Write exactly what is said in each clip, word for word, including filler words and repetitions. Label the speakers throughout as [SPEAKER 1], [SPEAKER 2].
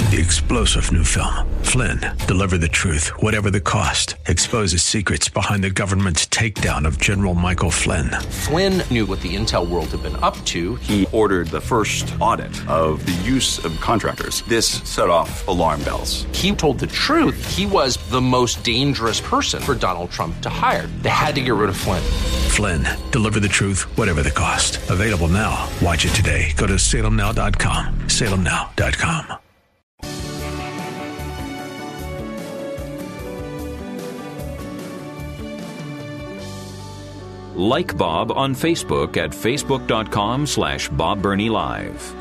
[SPEAKER 1] The explosive new film, Flynn, deliver the truth, whatever the cost, exposes secrets behind the government's takedown of General Michael Flynn.
[SPEAKER 2] Flynn knew what the intel world had been up to.
[SPEAKER 3] He ordered the first audit of the use of contractors. This set off alarm bells.
[SPEAKER 2] He told the truth. He was the most dangerous person for Donald Trump to hire. They had to get rid of Flynn.
[SPEAKER 1] Flynn, deliver the truth, whatever the cost. Available now. Watch it today. Go to salem now dot com. salem now dot com.
[SPEAKER 4] Like Bob on Facebook at facebook.com slash Bob Burney Live.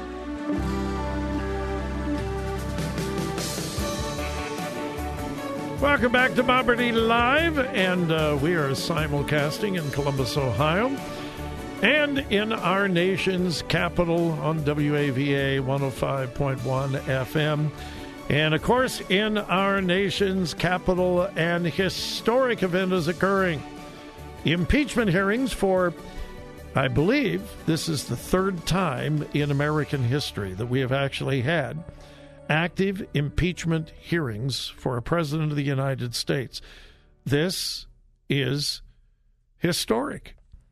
[SPEAKER 5] Welcome back to Bob Burney Live, and uh, we are simulcasting in Columbus, Ohio, and in our nation's capital on W A V A one oh five point one F M. And, of course, in our nation's capital, an historic event is occurring. Impeachment hearings for, I believe, this is the third time in American history that we have actually had active impeachment hearings for a president of the United States. This is historic.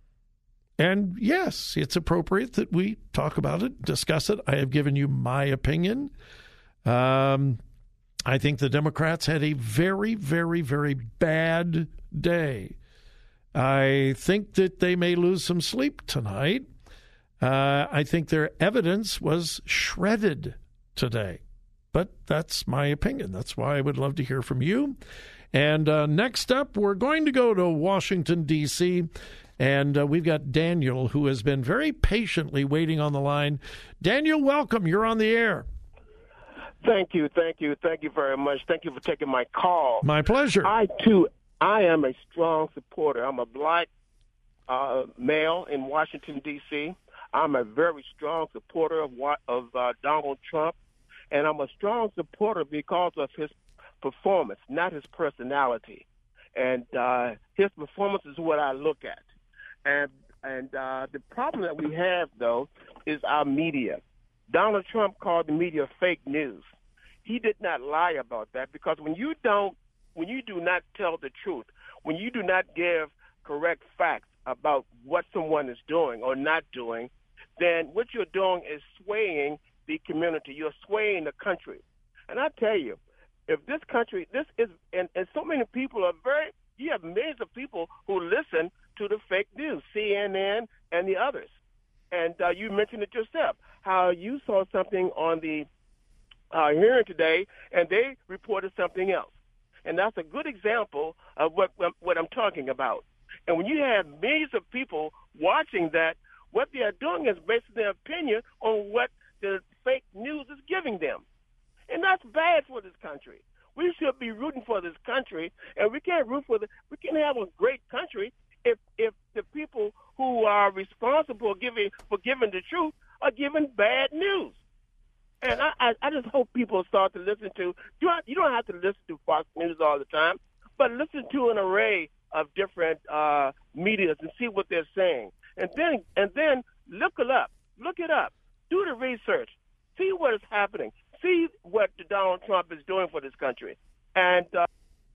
[SPEAKER 5] And yes, it's appropriate that we talk about it, discuss it. I have given you my opinion. Um, I think the Democrats had a very, very, very bad day. I think that they may lose some sleep tonight. Uh, I think their evidence was shredded today. But that's my opinion. That's why I would love to hear from you. And uh, next up, we're going to go to Washington, D C, and uh, we've got Daniel, who has been very patiently waiting on the line. Daniel, welcome. You're on the air.
[SPEAKER 6] Thank you, thank you, thank you very much. Thank you for taking my call.
[SPEAKER 5] My pleasure.
[SPEAKER 6] I, too, I am a strong supporter. I'm a black uh, male in Washington, D C. I'm a very strong supporter of, of uh, Donald Trump, and I'm a strong supporter because of his performance, not his personality. And uh, his performance is what I look at. And and uh, the problem that we have, though, is our media. Donald Trump called the media fake news. He did not lie about that, because when you don't, when you do not tell the truth, when you do not give correct facts about what someone is doing or not doing, then what you're doing is swaying the community. You're swaying the country. And I tell you, if this country, this is, and, and so many people are very, you have millions of people who listen to the fake news, C N N and the others. And uh, you mentioned it yourself, how you saw something on the uh, hearing today, and they reported something else. And that's a good example of what what I'm talking about. And when you have millions of people watching that, what they are doing is basing their opinion on what the fake news is giving them. And that's bad for this country. We should be rooting for this country, and we can't root for the. We can't have a great country if if the people who are responsible giving for giving the truth are giving bad news. And I, I, I just hope people start to listen to. You don't, you don't have to listen to Fox News all the time, but listen to an array of different uh, medias and see what they're saying, and then and then look it up. Look it up. Do the research. See what is happening. See what Donald Trump is doing for this country. And uh,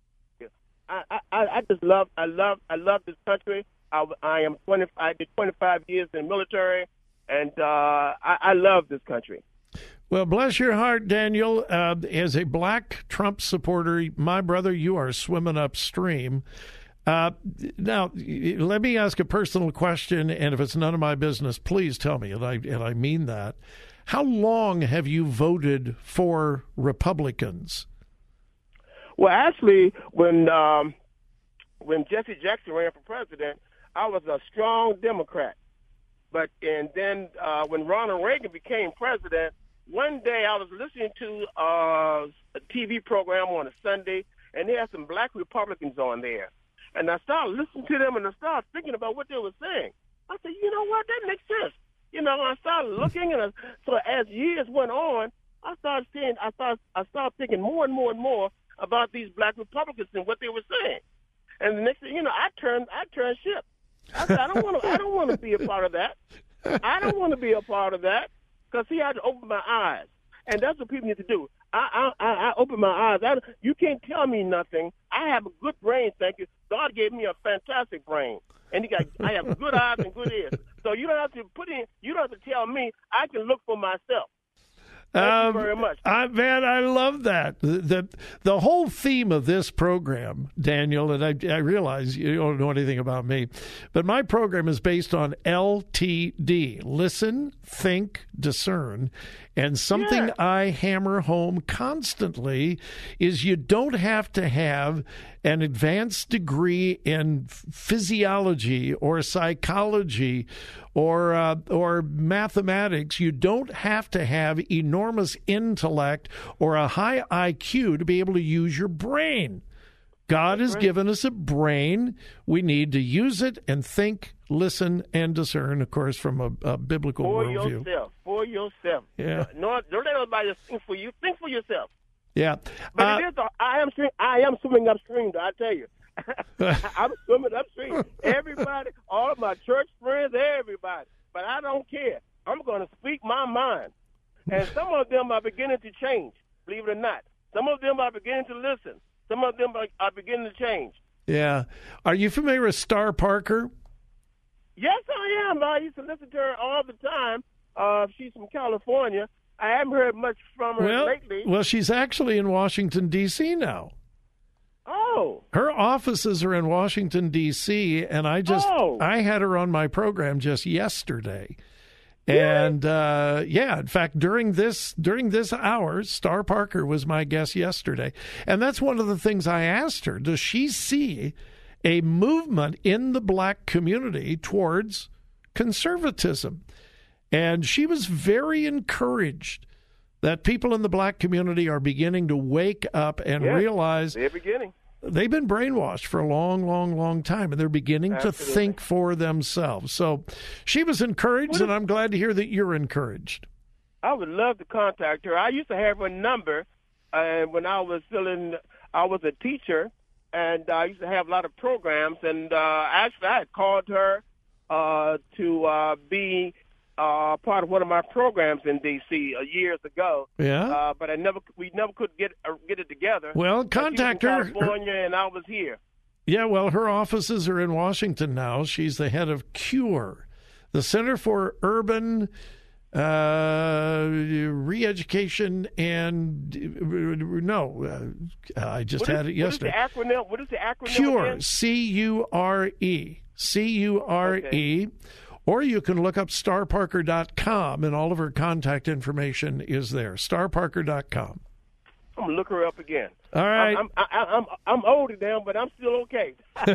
[SPEAKER 6] I, I, I just love, I love, I love this country. I, I am twenty. I did twenty-five years in the military, and uh, I, I love this country.
[SPEAKER 5] Well, bless your heart, Daniel. Uh, as a black Trump supporter, my brother, you are swimming upstream. Uh, now, let me ask a personal question, and if it's none of my business, please tell me, and I and I mean that. How long have you voted for Republicans?
[SPEAKER 6] Well, actually, when um, when Jesse Jackson ran for president, I was a strong Democrat. But and then uh, when Ronald Reagan became president, one day I was listening to uh, a T V program on a Sunday, and they had some black Republicans on there. And I started listening to them, and I started thinking about what they were saying. I said, you know what, that makes sense. You know, I started looking, and I, so as years went on, I started seeing, I started, I started thinking more and more and more about these black Republicans and what they were saying. And the next thing, you know, I turned, I turned ship. I said, I don't want to, I don't want to be a part of that. I don't want to be a part of that, because see, I had to open my eyes. And that's what people need to do. I I, I open my eyes. I, you can't tell me nothing. I have a good brain, thank you. God gave me a fantastic brain. And he got, I have good eyes and good ears. So you don't have to put in, you don't have to tell me. I can look for myself. Thank um, you very much.
[SPEAKER 5] I, man, I love that. The, the the whole theme of this program, Daniel, and I, I realize you don't know anything about me, but my program is based on L T D. Listen, think, discern. And something
[SPEAKER 6] yeah.
[SPEAKER 5] I hammer home constantly is you don't have to have an advanced degree in physiology or psychology or uh, or mathematics. You don't have to have enormous intellect or a high I Q to be able to use your brain. God has given us a brain. We need to use it and think, listen, and discern, of course, from a, a biblical
[SPEAKER 6] for
[SPEAKER 5] worldview.
[SPEAKER 6] For yourself. For yourself.
[SPEAKER 5] Yeah.
[SPEAKER 6] No, don't let nobody think for you. Think for yourself.
[SPEAKER 5] Yeah.
[SPEAKER 6] But
[SPEAKER 5] uh,
[SPEAKER 6] it is. A, I am. I am swimming upstream. I tell you. I'm swimming upstream. Everybody, all of my church friends, everybody. But I don't care. I'm going to speak my mind. And some of them are beginning to change. Believe it or not. Some of them are beginning to listen. Some of them are, are beginning to change.
[SPEAKER 5] Yeah. Are you familiar with Star Parker?
[SPEAKER 6] Yes, I am. I used to listen to her all the time. Uh, she's from California. I haven't heard much from her
[SPEAKER 5] well,
[SPEAKER 6] lately.
[SPEAKER 5] Well, she's actually in Washington, D C now.
[SPEAKER 6] Oh.
[SPEAKER 5] Her offices are in Washington, D C, and I just
[SPEAKER 6] oh.
[SPEAKER 5] I had her on my program just yesterday.
[SPEAKER 6] Really?
[SPEAKER 5] And uh, yeah, in fact, during this during this hour, Star Parker was my guest yesterday, and that's one of the things I asked her. Does she see a movement in the black community towards conservatism? And she was very encouraged that people in the black community are beginning to wake up and
[SPEAKER 6] yes,
[SPEAKER 5] realize
[SPEAKER 6] they're beginning.
[SPEAKER 5] They've been brainwashed for a long, long, long time, and they're beginning
[SPEAKER 6] Absolutely.
[SPEAKER 5] to think for themselves. So she was encouraged,
[SPEAKER 6] What
[SPEAKER 5] and
[SPEAKER 6] is,
[SPEAKER 5] I'm glad to hear that you're encouraged.
[SPEAKER 6] I would love to contact her. I used to have her number, and uh, when I was still in, I was a teacher, and I used to have a lot of programs. And uh, actually, I had called her uh, to uh, be uh, part of one of my programs in D C uh, years ago.
[SPEAKER 5] Yeah,
[SPEAKER 6] uh, but I never, we never could get uh, get it together.
[SPEAKER 5] Well, contact
[SPEAKER 6] she was
[SPEAKER 5] her.
[SPEAKER 6] in California, and I was here.
[SPEAKER 5] Yeah, well, her offices are in Washington now. She's the head of CURE, the Center for Urban uh, Re-Education and no, uh, I just
[SPEAKER 6] what
[SPEAKER 5] had
[SPEAKER 6] is,
[SPEAKER 5] it yesterday.
[SPEAKER 6] What is the acronym? What is the acronym?
[SPEAKER 5] CURE,
[SPEAKER 6] again?
[SPEAKER 5] C U R E, C U R E.
[SPEAKER 6] Okay.
[SPEAKER 5] Or you can look up star parker dot com, and all of her contact information is there. star parker dot com.
[SPEAKER 6] I'm gonna look her up again.
[SPEAKER 5] All right.
[SPEAKER 6] I'm I'm I'm, I'm older now, but I'm still okay.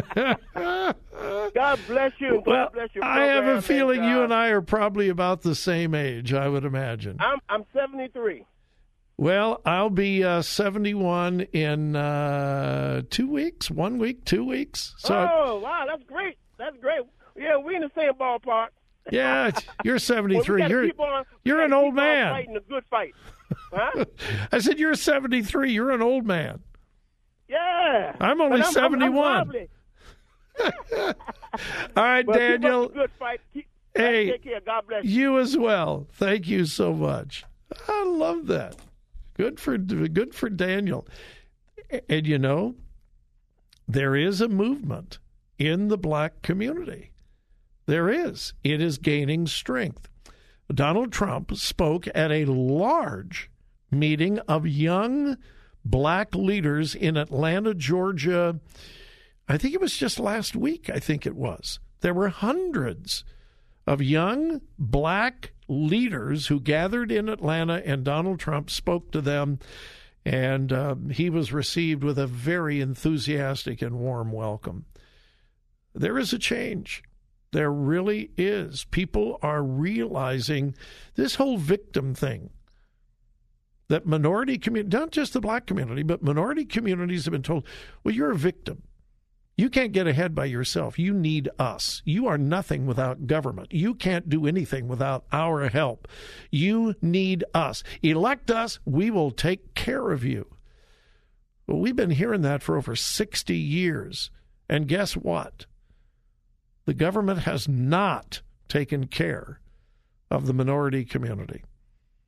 [SPEAKER 6] God bless you. God
[SPEAKER 5] well,
[SPEAKER 6] bless your
[SPEAKER 5] I have a
[SPEAKER 6] program,
[SPEAKER 5] feeling
[SPEAKER 6] and, uh,
[SPEAKER 5] you and I are probably about the same age, I would imagine.
[SPEAKER 6] I'm I'm seventy-three.
[SPEAKER 5] Well, I'll be uh, seventy-one in uh, two weeks, one week, two weeks. So,
[SPEAKER 6] oh wow, that's great. That's great. Yeah, we're in the same ballpark.
[SPEAKER 5] Yeah, you're seventy-three.
[SPEAKER 6] well,
[SPEAKER 5] you're
[SPEAKER 6] on,
[SPEAKER 5] you're an old man.
[SPEAKER 6] Fighting a good fight. Huh?
[SPEAKER 5] I said you're seventy-three. You're an old man.
[SPEAKER 6] Yeah.
[SPEAKER 5] I'm only
[SPEAKER 6] I'm,
[SPEAKER 5] seventy-one.
[SPEAKER 6] I'm,
[SPEAKER 5] I'm All right,
[SPEAKER 6] well,
[SPEAKER 5] Daniel.
[SPEAKER 6] Keep up the good fight. Keep,
[SPEAKER 5] hey,
[SPEAKER 6] take care. God bless you.
[SPEAKER 5] You as well. Thank you so much. I love that. Good for good for Daniel. And you know, there is a movement in the black community. There is. It is gaining strength. Donald Trump spoke at a large meeting of young black leaders in Atlanta, Georgia. I think it was just last week, I think it was. There were hundreds of young black leaders who gathered in Atlanta, and Donald Trump spoke to them, and uh, he was received with a very enthusiastic and warm welcome. There is a change. There really is. People are realizing this whole victim thing, that minority community, not just the black community, but minority communities have been told, well, you're a victim. You can't get ahead by yourself. You need us. You are nothing without government. You can't do anything without our help. You need us. Elect us. We will take care of you. Well, we've been hearing that for over sixty years. And guess what? The government has not taken care of the minority community.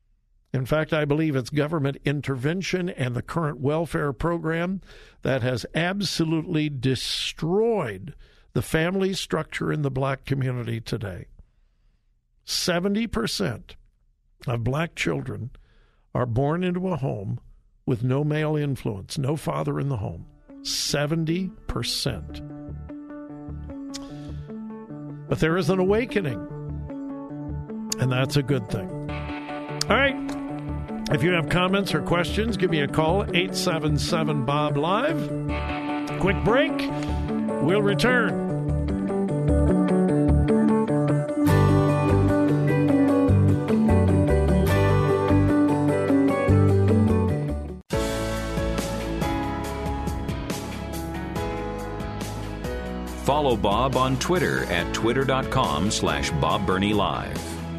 [SPEAKER 5] In fact, I believe it's government intervention and the current welfare program that has absolutely destroyed the family structure in the black community today. seventy percent of black children are born into a home with no male influence, no father in the home. seventy percent. But there is an awakening, and that's a good thing. All right. If you have comments or questions, give me a call, eight seven seven, B O B, LIVE. Quick break. We'll return.
[SPEAKER 4] Follow Bob on Twitter at twitter.com slash Bob Burney Live.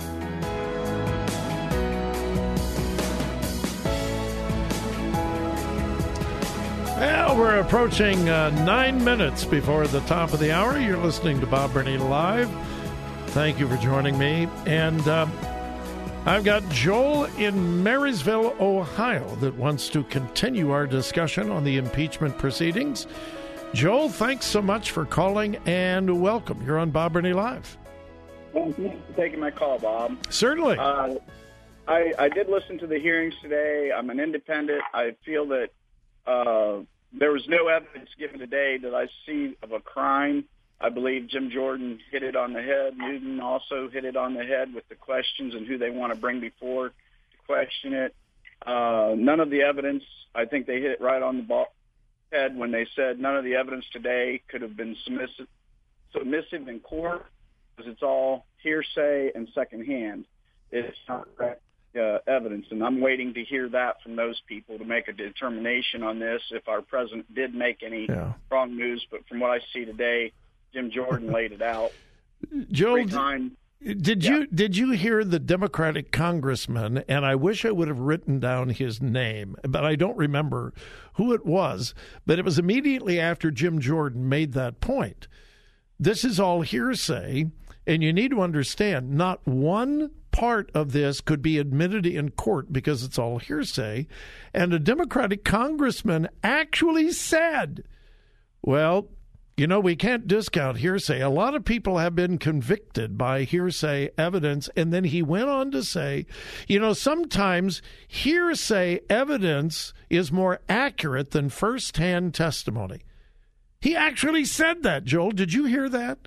[SPEAKER 5] Well, we're approaching uh, nine minutes before the top of the hour. You're listening to Bob Burney Live. Thank you for joining me. And uh, I've got Joel in Marysville, Ohio, that wants to continue our discussion on the impeachment proceedings. Joel, thanks so much for calling and welcome. You're on Bob Burney Live.
[SPEAKER 7] Thank you for taking my call, Bob.
[SPEAKER 5] Certainly.
[SPEAKER 7] Uh, I, I did listen to the hearings today. I'm an independent. I feel that uh, there was no evidence given today that I see of a crime. I believe Jim Jordan hit it on the head. Newton also hit it on the head with the questions and who they want to bring before to question it. Uh, none of the evidence, I think they hit it right on the ball. Head when they said none of the evidence today could have been submissive, submissive in court because it's all hearsay and secondhand. It's not correct uh, evidence, and I'm waiting to hear that from those people to make a determination on this if our president did make any yeah. wrong moves. But from what I see today, Jim Jordan laid it out.
[SPEAKER 5] Joel, did
[SPEAKER 7] yeah.
[SPEAKER 5] you did you hear the Democratic congressman, and I wish I would have written down his name, but I don't remember who it was, but it was immediately after Jim Jordan made that point. This is all hearsay, and you need to understand, not one part of this could be admitted in court because it's all hearsay. And a Democratic congressman actually said, well, you know, we can't discount hearsay. A lot of people have been convicted by hearsay evidence. And then he went on to say, you know, sometimes hearsay evidence is more accurate than firsthand testimony. He actually said that, Joel. Did you hear that?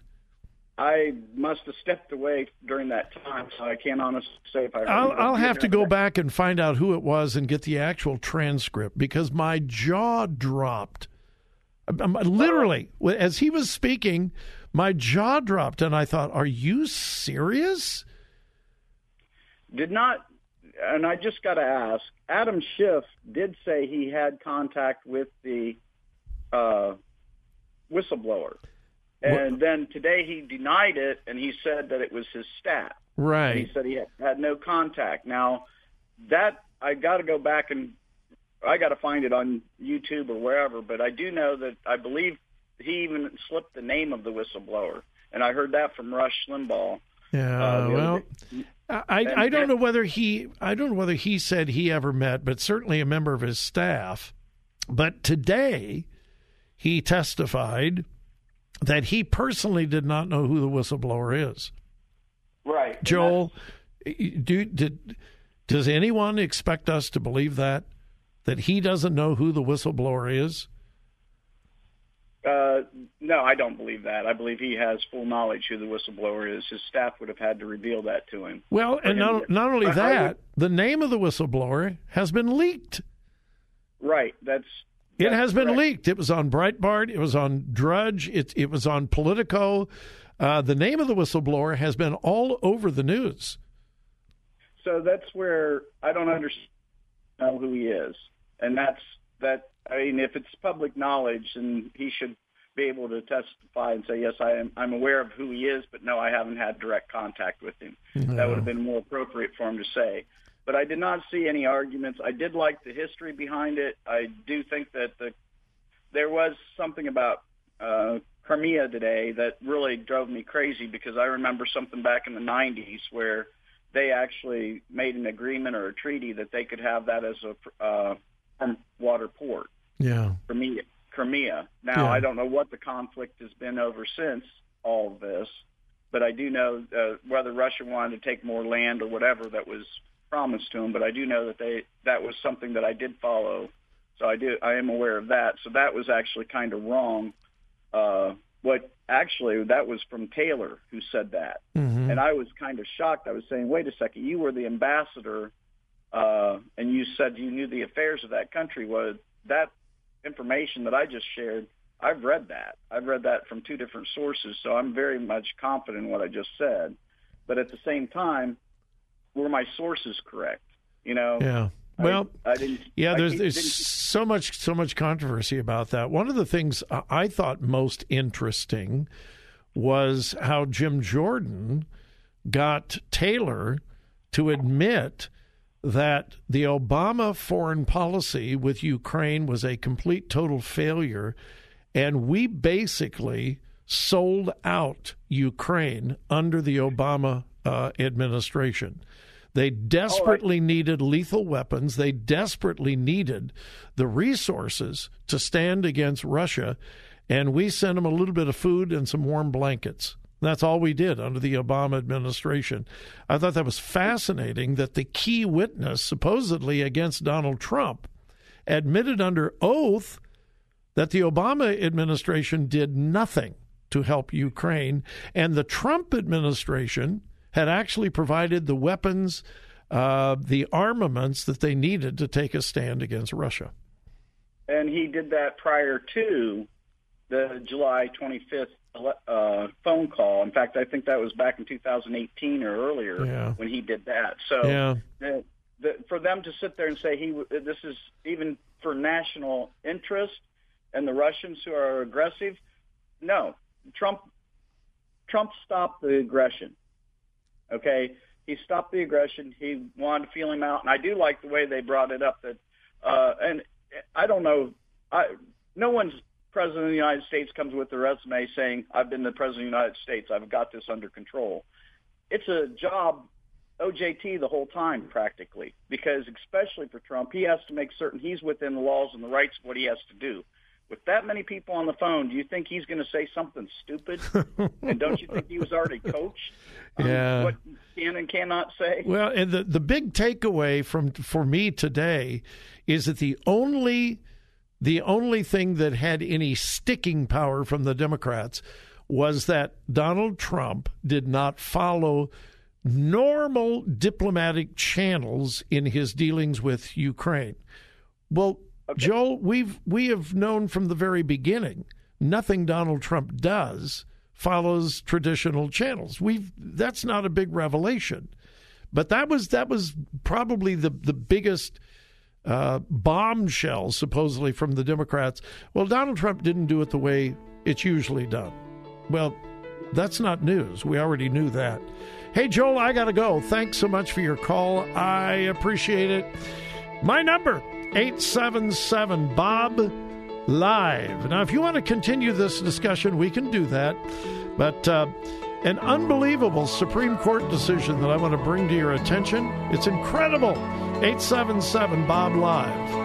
[SPEAKER 7] I must have stepped away during that time, so I can't honestly say if I heard
[SPEAKER 5] I'll,
[SPEAKER 7] it.
[SPEAKER 5] I'll have to go back and find out who it was and get the actual transcript because my jaw dropped. Literally, as he was speaking, my jaw dropped, and I thought, are you serious?
[SPEAKER 7] Did not, and I just got to ask, Adam Schiff did say he had contact with the uh, whistleblower. And what? Then today he denied it, and he said that it was his staff.
[SPEAKER 5] Right.
[SPEAKER 7] And he said he had, had no contact. Now, that, I got to go back and I got to find it on YouTube or wherever, but I do know that I believe he even slipped the name of the whistleblower, and I heard that from Rush Limbaugh.
[SPEAKER 5] Yeah, uh, well, I, I don't know whether he I don't know whether he said he ever met, but certainly a member of his staff. But today he testified that he personally did not know who the whistleblower is.
[SPEAKER 7] Right,
[SPEAKER 5] Joel. Do did does anyone expect us to believe that? That he doesn't know who the whistleblower is?
[SPEAKER 7] Uh, no, I don't believe that. I believe he has full knowledge who the whistleblower is. His staff would have had to reveal that to him.
[SPEAKER 5] Well, and not, not only
[SPEAKER 7] I,
[SPEAKER 5] that,
[SPEAKER 7] I would,
[SPEAKER 5] the name of the whistleblower has been leaked.
[SPEAKER 7] Right. That's,
[SPEAKER 5] that's It has been
[SPEAKER 7] correct.
[SPEAKER 5] leaked. It was on Breitbart. It was on Drudge. It, it was on Politico. Uh, the name of the whistleblower has been all over the news.
[SPEAKER 7] So that's where I don't understand who he is. And that's that. I mean, if it's public knowledge, then he should be able to testify and say, yes, I am. I'm aware of who he is, but no, I haven't had direct contact with him. No. That would have been more appropriate for him to say. But I did not see any arguments. I did like the history behind it. I do think that the there was something about uh, Crimea today that really drove me crazy because I remember something back in the nineties where they actually made an agreement or a treaty that they could have that as a uh, water port.
[SPEAKER 5] Yeah.
[SPEAKER 7] Crimea. Crimea. Now,
[SPEAKER 5] yeah.
[SPEAKER 7] I don't know what the conflict has been over since all of this, but I do know uh, whether Russia wanted to take more land or whatever that was promised to them, but I do know that they that was something that I did follow. So I do I am aware of that. So that was actually kind of wrong. Uh, what actually that was from Taylor who said that,
[SPEAKER 5] mm-hmm.
[SPEAKER 7] and I was kind of shocked. I was saying, wait a second, you were the ambassador, uh, and you said you knew the affairs of that country. Well, that information that I just shared, I've read that. I've read that from two different sources, so I'm very much confident in what I just said. But at the same time, were my sources correct? You know.
[SPEAKER 5] Yeah. Well,
[SPEAKER 7] I, I didn't,
[SPEAKER 5] yeah, there's,
[SPEAKER 7] I
[SPEAKER 5] there's
[SPEAKER 7] didn't,
[SPEAKER 5] so much so much controversy about that. One of the things I thought most interesting was how Jim Jordan got Taylor to admit that the Obama foreign policy with Ukraine was a complete, total failure, and we basically sold out Ukraine under the Obama uh, administration. They desperately
[SPEAKER 7] oh, I...
[SPEAKER 5] needed lethal weapons. They desperately needed the resources to stand against Russia, and we sent them a little bit of food and some warm blankets. That's all we did under the Obama administration. I thought that was fascinating that the key witness, supposedly against Donald Trump, admitted under oath that the Obama administration did nothing to help Ukraine, and the Trump administration had actually provided the weapons, uh, the armaments that they needed to take a stand against Russia.
[SPEAKER 7] And he did that prior to the July twenty-fifth uh, phone call. In fact, I think that was back in two thousand eighteen or earlier
[SPEAKER 5] yeah.
[SPEAKER 7] when he did that. So
[SPEAKER 5] yeah.
[SPEAKER 7] the, the, for them to sit there and say he this is even for national interest and the Russians who are aggressive, no. Trump Trump stopped the aggression. Okay, he stopped the aggression. He wanted to feel him out, and I do like the way they brought it up. That, uh, and I don't know, I, no one's president of the United States comes with a resume saying, "I've been the president of the United States. I've got this under control." It's a job, O J T, the whole time practically, because especially for Trump, he has to make certain he's within the laws and the rights of what he has to do. With that many people on the phone, do you think he's going to say something stupid? And don't you think he was already coached on
[SPEAKER 5] yeah.
[SPEAKER 7] what he can and cannot say?
[SPEAKER 5] Well, and the, the big takeaway from for me today is that the only the only thing that had any sticking power from the Democrats was that Donald Trump did not follow normal diplomatic channels in his dealings with Ukraine. Well, Okay. Joel, we've we have known from the very beginning nothing Donald Trump does follows traditional channels. We've that's not a big revelation, but that was that was probably the the biggest uh, bombshell supposedly from the Democrats. Well, Donald Trump didn't do it the way it's usually done. Well, that's not news. We already knew that. Hey, Joel, I got to go. Thanks so much for your call. I appreciate it. My number. eight seven seven Bob Live. Now, if you want to continue this discussion, we can do that. But uh, an unbelievable Supreme Court decision that I want to bring to your attention. It's incredible. eight seven seven Bob Live.